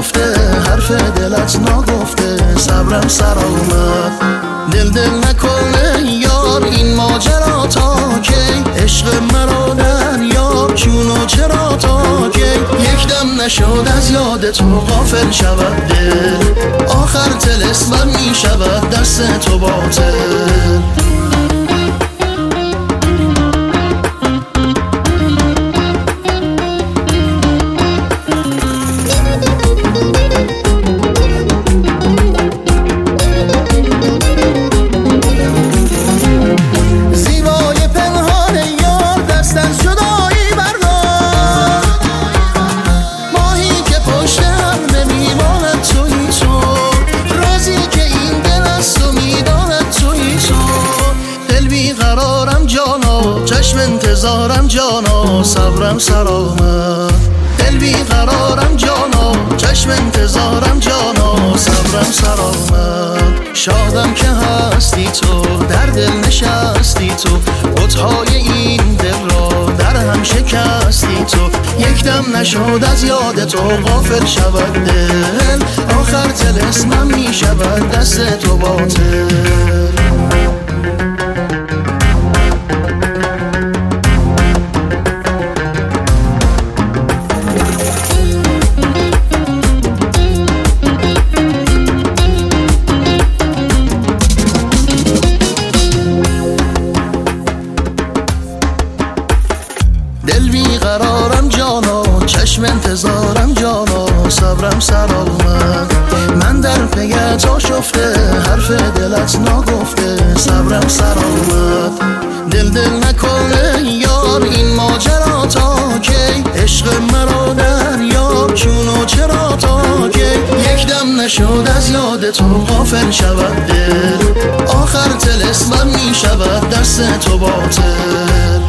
شفته حرف دلت نگفته صبرم سر آمد. دل نکنه یار این ماجرا تا کی، عشق مرا در یار چونو چرا تا کی. یک دم نشد از یاد تو غافل شود دل، آخر طلسمم می شود دست تو باطل. چشم انتظارم جانا صبرم سر آمد. دل بیقرارم جانا چشم انتظارم جانا صبرم سر آمد. شادم که هستی تو در دل نشستی تو، بت‌های این دل را در هم شکستی تو. یک دم نشد از یاد تو غافل شود دل، آخر طلسمم می شود دست تو باطل. دل بیقرارم جانا چشم انتظارم جانا صبرم سر آمد. من در پی تو شفته حرف دلت نگفته صبرم سر آمد. دل نکنه یار این ماجرا تا کی، عشق مرا در یار چونو چرا تا کی. یک دم نشد از یاد تو غافل شود دل، آخر طلسمم می شود دست تو باطل.